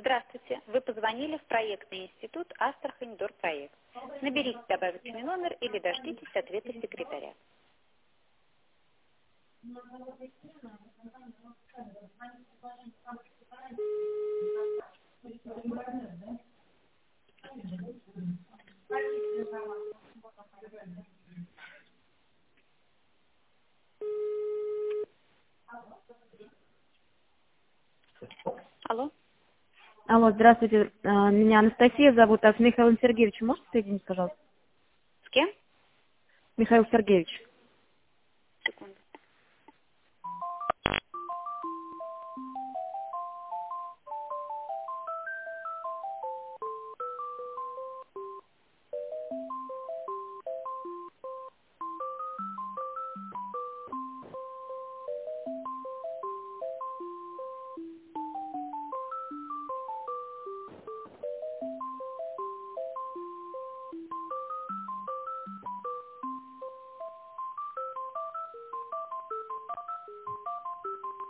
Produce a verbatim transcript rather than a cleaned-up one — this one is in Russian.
Здравствуйте. Вы позвонили в проектный институт Астрахань Дорпроект. Наберите добавочный номер или дождитесь ответа секретаря. Алло. Алло, здравствуйте. А, Меня Анастасия зовут, а с Михаилом Сергеевичем можете соединить, пожалуйста? С кем? Михаил Сергеевич. Секунду.